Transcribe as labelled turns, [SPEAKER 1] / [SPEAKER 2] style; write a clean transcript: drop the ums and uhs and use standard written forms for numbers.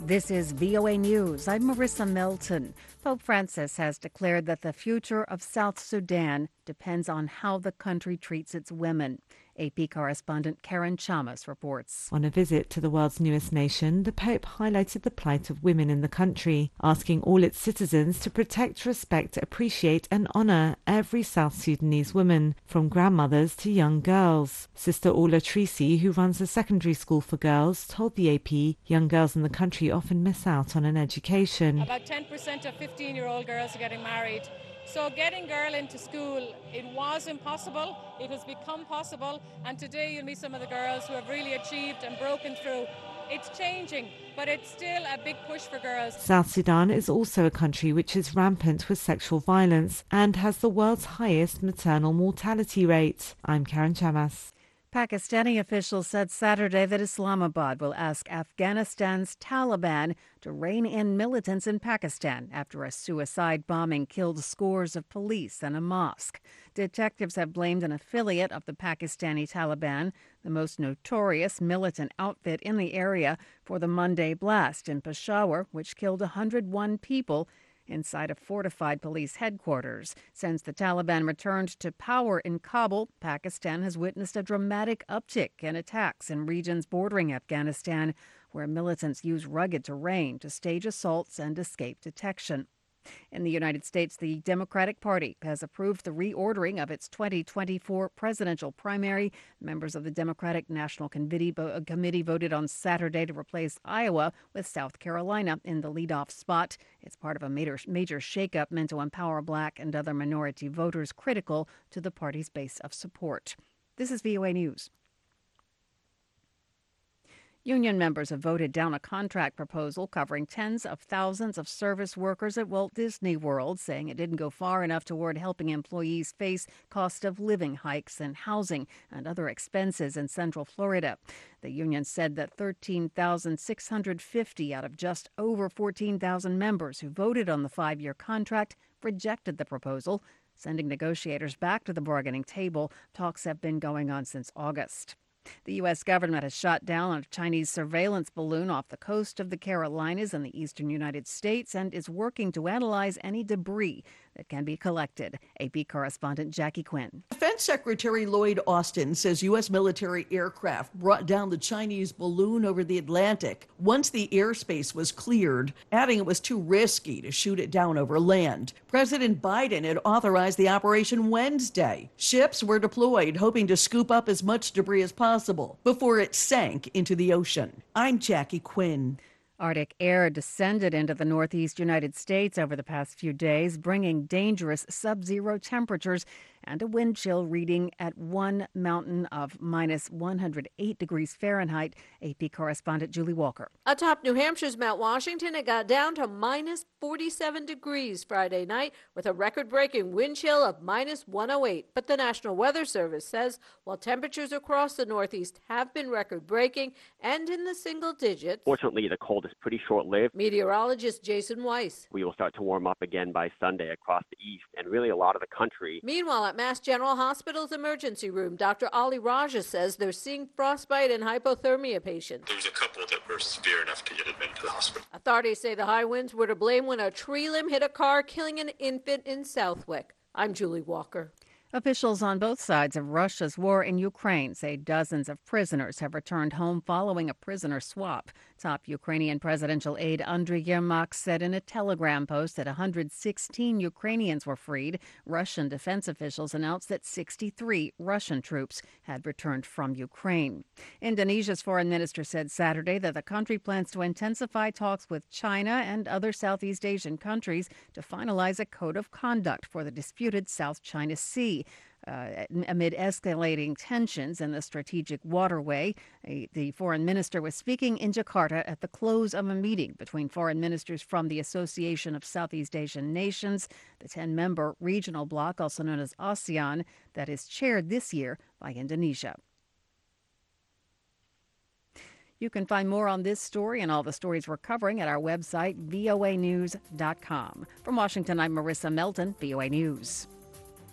[SPEAKER 1] This is VOA News. I'm Marissa Melton. Pope Francis has declared that the future of South Sudan depends on how the country treats its women. AP correspondent Karen Chamas reports.
[SPEAKER 2] On a visit to the world's newest nation, the Pope highlighted the plight of women in the country, asking all its citizens to protect, respect, appreciate and honour every South Sudanese woman, from grandmothers to young girls. Sister Ola Trisi, who runs a secondary school for girls, told the AP young girls in the country often miss out on an education.
[SPEAKER 3] About 10% of 15-year-old girls are getting married. So getting girl into school, it was impossible. It has become possible. And today you'll meet some of the girls who have really achieved and broken through. It's changing, but it's still a big push for girls.
[SPEAKER 2] South Sudan is also a country which is rampant with sexual violence and has the world's highest maternal mortality rate. I'm Karen Chamas.
[SPEAKER 1] Pakistani officials said Saturday that Islamabad will ask Afghanistan's Taliban to rein in militants in Pakistan after a suicide bombing killed scores of police and a mosque. Detectives have blamed an affiliate of the Pakistani Taliban, the most notorious militant outfit in the area, for the Monday blast in Peshawar, which killed 101 people inside a fortified police headquarters. Since the Taliban returned to power in Kabul, Pakistan has witnessed a dramatic uptick in attacks in regions bordering Afghanistan, where militants use rugged terrain to stage assaults and escape detection. In the United States, the Democratic Party has approved the reordering of its 2024 presidential primary. Members of the Democratic National Committee voted on Saturday to replace Iowa with South Carolina in the leadoff spot. It's part of a major shakeup meant to empower Black and other minority voters critical to the party's base of support. This is VOA News. Union members have voted down a contract proposal covering tens of thousands of service workers at Walt Disney World, saying it didn't go far enough toward helping employees face cost of living hikes and housing and other expenses in Central Florida. The union said that 13,650 out of just over 14,000 members who voted on the 5-year contract rejected the proposal, sending negotiators back to the bargaining table. Talks have been going on since August. The U.S. government has shot down a Chinese surveillance balloon off the coast of the Carolinas in the eastern United States and is working to analyze any debris that can be collected. AP correspondent Jackie Quinn.
[SPEAKER 4] Defense Secretary Lloyd Austin says U.S. military aircraft brought down the Chinese balloon over the Atlantic once the airspace was cleared, adding it was too risky to shoot it down over land. President Biden had authorized the operation Wednesday. Ships were deployed, hoping to scoop up as much debris as possible before it sank into the ocean. I'm Jackie Quinn.
[SPEAKER 1] Arctic air descended into the northeast United States over the past few days, bringing dangerous sub-zero temperatures and a wind chill reading at one mountain of minus 108 degrees Fahrenheit. AP correspondent Julie Walker.
[SPEAKER 5] Atop New Hampshire's Mount Washington, it got down to minus 47 degrees Friday night with a record-breaking wind chill of minus 108. But the National Weather Service says while temperatures across the Northeast have been record-breaking and in the single digits,
[SPEAKER 6] fortunately, the cold is pretty short-lived.
[SPEAKER 5] Meteorologist Jason Weiss.
[SPEAKER 6] We will start to warm up again by Sunday across the east and really a lot of the country.
[SPEAKER 5] Meanwhile, at Mass General Hospital's emergency room, Dr. Ali Raja says they're seeing frostbite and hypothermia patients.
[SPEAKER 7] There was a couple that were severe enough to get admitted to the hospital.
[SPEAKER 5] Authorities say the high winds were to blame when a tree limb hit a car, killing an infant in Southwick. I'm Julie Walker.
[SPEAKER 1] Officials on both sides of Russia's war in Ukraine say dozens of prisoners have returned home following a prisoner swap. Top Ukrainian presidential aide Andriy Yermak said in a Telegram post that 116 Ukrainians were freed. Russian defense officials announced that 63 Russian troops had returned from Ukraine. Indonesia's foreign minister said Saturday that the country plans to intensify talks with China and other Southeast Asian countries to finalize a code of conduct for the disputed South China Sea. Amid escalating tensions in the strategic waterway, the foreign minister was speaking in Jakarta at the close of a meeting between foreign ministers from the Association of Southeast Asian Nations, the 10-member regional bloc, also known as ASEAN, that is chaired this year by Indonesia. You can find more on this story and all the stories we're covering at our website, voanews.com. From Washington, I'm Marissa Melton, VOA News.